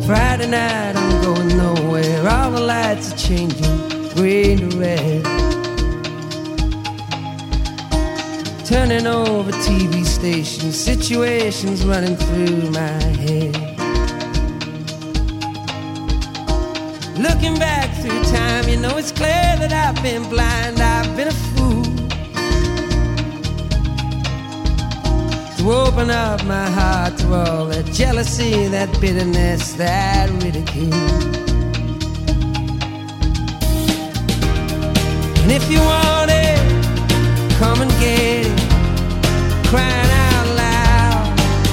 Friday night, I'm going nowhere. All the lights are changing, green to red. Turning over TV stations, situations running through my head. Looking back through time, you know it's clear that I've been blind, I've been a fool to open up my heart to all that jealousy, that bitterness, that ridicule. And if you want it, come and get it, crying out loud.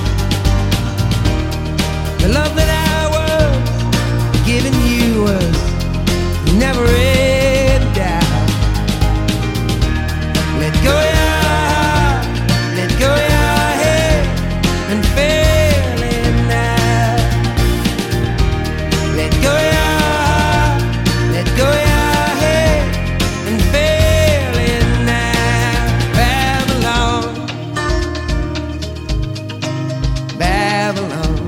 The love that I was giving you was never in doubt. Let go your heart, let go your head, and feel it now. Let go your heart, let go your head, and feel it now. Babylon, Babylon.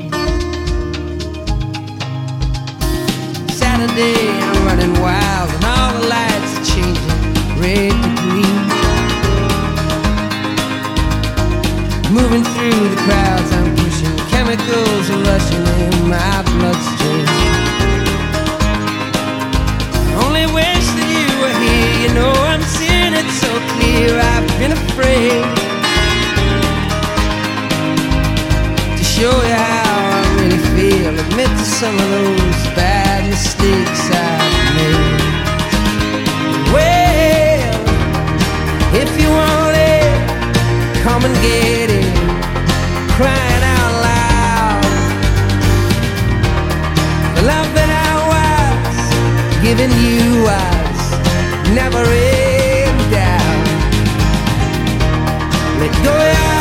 Saturday, I'm running wild, and all the lights are changing red to green. Moving through the crowds, I'm pushing, chemicals are rushing in my bloodstream. I only wish that you were here, you know I'm seeing it so clear. I've been afraid to show you how I really feel, admit to some of those bad mistakes I've made. Well, if you want it, come and get it, crying out loud. The love that I was giving you was never in doubt. Let go your